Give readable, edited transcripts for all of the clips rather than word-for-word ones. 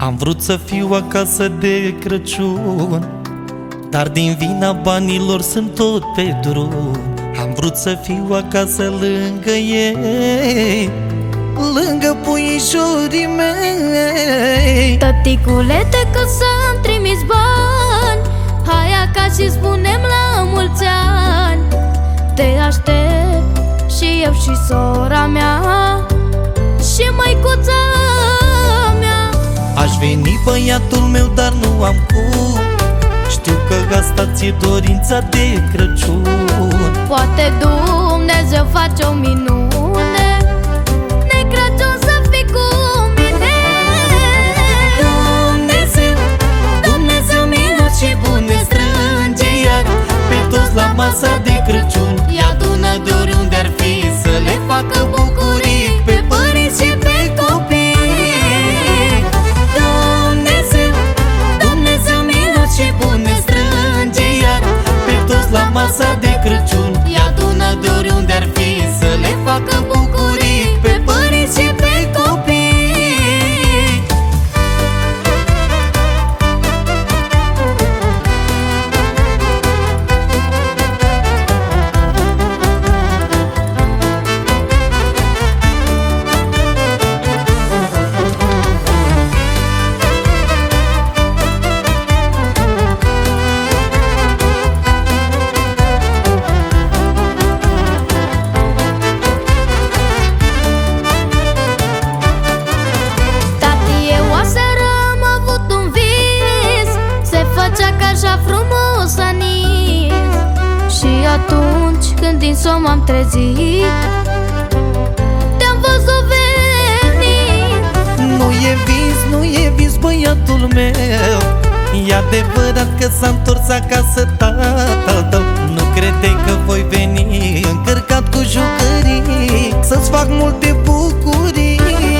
Am vrut să fiu acasă de Crăciun, dar din vina banilor sunt tot pe drum. Am vrut să fiu acasă lângă ei, lângă puișorii mei. Tăticule, te că să-mi trimiți bani, hai acasă și spunem la mulți ani. Te aștept și eu și sora mea și măicuța mea. Aș veni, băiatul meu, dar nu am cum. Știu că asta ți-e dorința de Crăciun. Poate Dumnezeu face o minune, de Crăciun să fii cu mine. Dumnezeu, Dumnezeu minut și bun ne strânge iar pe toți la masa de Crăciun. Îi adună de oriunde ar fi să le facă bucurii pe părinți și pe copii. Dumnezeu, Dumnezeu minut și bun ne strânge iar pe toți la masa de Crăciun. Îi adună de oriunde ar fi să le facă bucurii pe părinți și pe copii. Așa frumos a nins și atunci când din somn m-am trezit, te-am văzut venind. Nu e vis, băiatul meu, e adevărat că s-a întors acasă tatăl tău. Nu credeai că voi veni încărcat cu jucării, să-ți fac multe bucurii.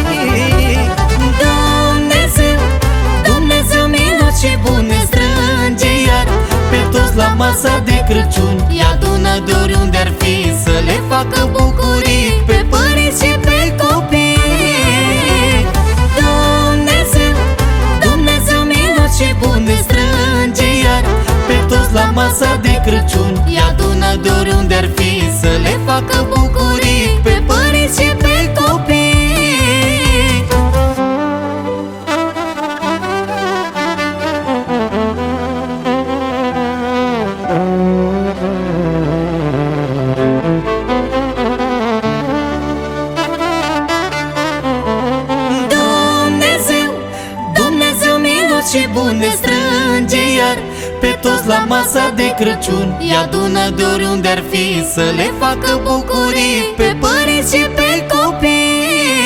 Dumnezeu, Dumnezeu minut și bun ne strânge iar pe toți la masa de Crăciun. Îi adună de oriunde ar fi să le facă bucurii pe părinți și pe copii. Dumnezeu, Dumnezeu minut și bun ne strânge iar pe toți la masa de Crăciun. Îi adună de oriunde ar fi să le facă bucurii pe părinți și pe copii. Și bun ne strânge iar pe toți la masa de Crăciun. Îi adună de oriunde ar fi să le facă bucurii pe părinți și pe copii.